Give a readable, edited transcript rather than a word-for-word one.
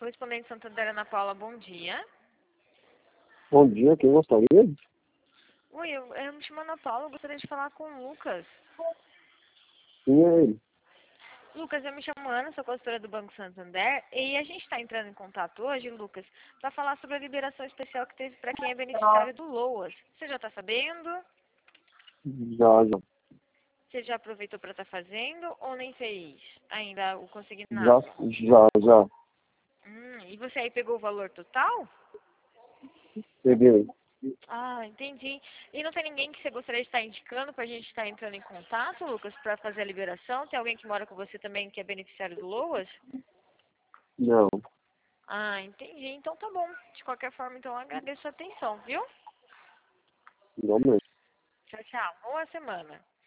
Correspondente Santander, Ana Paula, bom dia. Bom dia, quem gostaria? Oi, eu me chamo Ana Paula, eu gostaria de falar com o Lucas. Sim, é ele. Lucas, eu me chamo Ana, sou consultora do Banco Santander e a gente está entrando em contato hoje, Lucas, para falar sobre a liberação especial que teve para quem é beneficiário do LOAS. Você já está sabendo? Já. Você já aproveitou para estar fazendo ou nem fez ainda o Já, consignado? já. E você aí pegou o valor total? Peguei. Ah, entendi. E não tem ninguém que você gostaria de estar indicando para a gente estar entrando em contato, Lucas, para fazer a liberação? Tem alguém que mora com você também que é beneficiário do LOAS? Não. Ah, entendi. Então tá bom. De qualquer forma, então eu agradeço a atenção, viu? Igualmente. Tchau, tchau. Boa semana.